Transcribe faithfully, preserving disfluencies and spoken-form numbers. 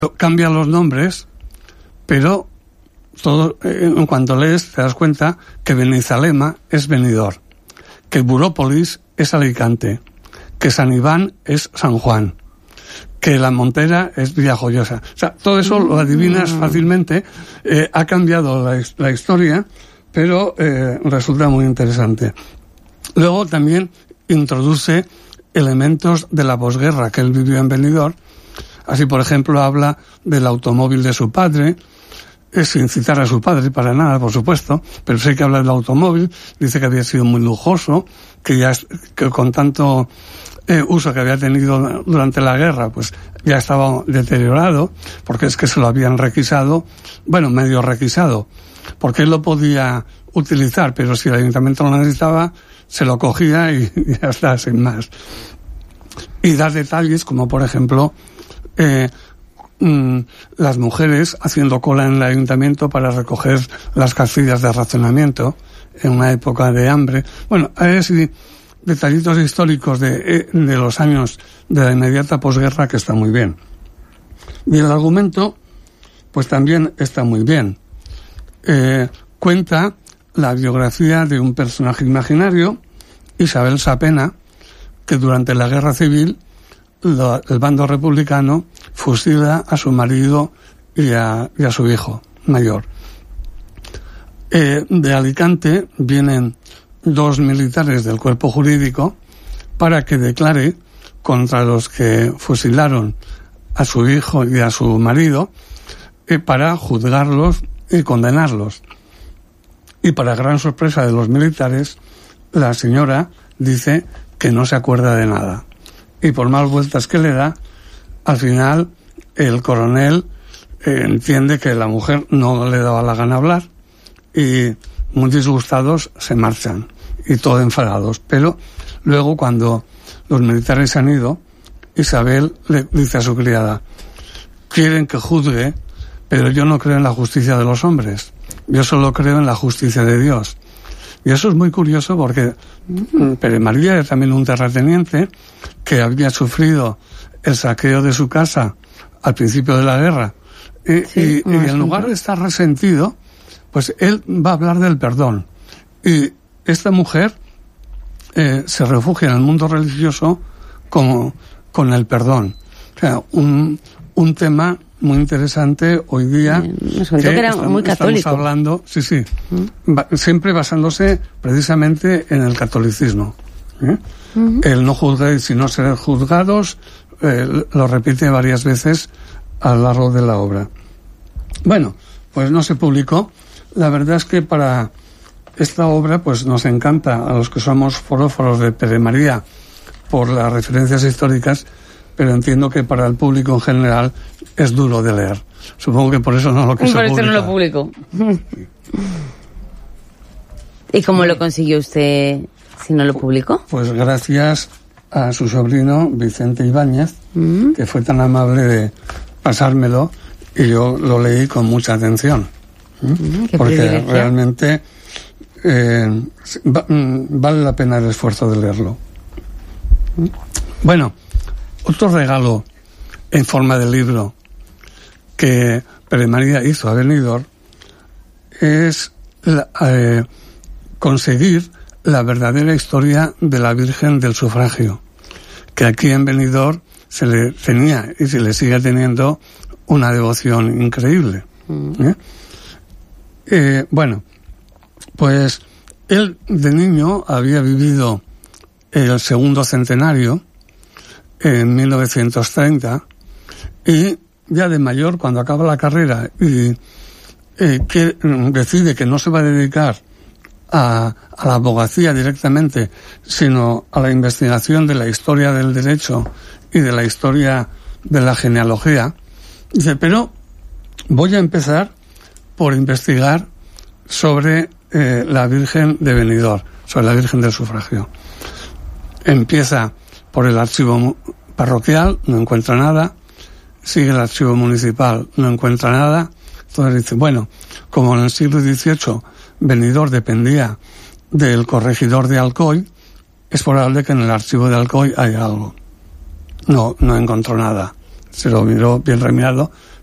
cambia los nombres, pero todo, en cuanto lees te das cuenta que Benizalema es Benidorm, que Burópolis es Alicante, que San Iván es San Juan, que La Montera es Villajoyosa. O sea, todo eso lo adivinas fácilmente. Eh, ha cambiado la, la historia, pero eh, resulta muy interesante. Luego también introduce elementos de la posguerra que él vivió en Benidorm. Así, por ejemplo, habla del automóvil de su padre, eh, sin citar a su padre para nada, por supuesto, pero sé que habla del automóvil, dice que había sido muy lujoso, que ya que con tanto eh, uso que había tenido durante la guerra, pues ya estaba deteriorado, porque es que se lo habían requisado, bueno, medio requisado, porque él lo podía utilizar, pero si el ayuntamiento lo necesitaba, se lo cogía y, y ya está, sin más. Y da detalles como, por ejemplo, eh, mmm, las mujeres haciendo cola en el ayuntamiento para recoger las castillas de racionamiento en una época de hambre. Bueno, hay así detallitos históricos de, de los años de la inmediata posguerra que está muy bien. Y el argumento, pues también está muy bien. Eh, cuenta la biografía de un personaje imaginario, Isabel Sapena, que durante la guerra civil lo, el bando republicano fusila a su marido y a, y a su hijo mayor. Eh, de Alicante vienen dos militares del cuerpo jurídico para que declare contra los que fusilaron a su hijo y a su marido, eh, para juzgarlos y condenarlos. Y para gran sorpresa de los militares, la señora dice que no se acuerda de nada. Y por más vueltas que le da, al final el coronel eh, entiende que la mujer no le daba la gana hablar y muy disgustados se marchan y todo enfadados. Pero luego, cuando los militares se han ido, Isabel le dice a su criada: quieren que juzgue, pero yo no creo en la justicia de los hombres, yo solo creo en la justicia de Dios. Y eso es muy curioso porque Pere María era también un terrateniente que había sufrido el saqueo de su casa al principio de la guerra. Y, sí, y, y en lugar de estar resentido, pues él va a hablar del perdón. Y esta mujer eh, se refugia en el mundo religioso como, con el perdón. O sea, un, un tema muy interesante hoy día. Me que, que era estamos, muy católico. Estamos hablando, sí, sí, ¿Mm? va, siempre basándose precisamente en el catolicismo. ¿eh? Uh-huh. El no juzguéis sino ser juzgados, eh, lo repite varias veces a lo largo de la obra. Bueno, pues no se publicó. La verdad es que para esta obra pues nos encanta a los que somos foróforos de Pere María por las referencias históricas, pero entiendo que para el público en general es duro de leer. Supongo que por eso no lo quiso publicar. Por eso no lo publicó. ¿Y cómo lo consiguió usted si no lo publicó? Pues gracias a su sobrino Vicente Ibáñez, mm. que fue tan amable de pasármelo y yo lo leí con mucha atención. Mm, porque realmente eh, va, vale la pena el esfuerzo de leerlo. Mm. Bueno, otro regalo en forma de libro que Pere María hizo a Benidorm es la, eh, conseguir la verdadera historia de la Virgen del Sufragio, que aquí en Benidorm se le tenía y se le sigue teniendo una devoción increíble. ¿eh? Eh, bueno, pues él de niño había vivido el segundo centenario en mil novecientos treinta y ya de mayor, cuando acaba la carrera y eh, que decide que no se va a dedicar a, a la abogacía directamente, sino a la investigación de la historia del derecho y de la historia de la genealogía, dice, pero voy a empezar por investigar sobre eh, la Virgen de Benidorm, sobre la Virgen del Sufragio. Empieza por el archivo parroquial, no encuentra nada, sigue el archivo municipal, no encuentra nada, entonces dice, bueno, como en el siglo dieciocho Benidorm dependía del corregidor de Alcoy, es probable que en el archivo de Alcoy haya algo. No, no encontró nada. se lo miró bien remirado,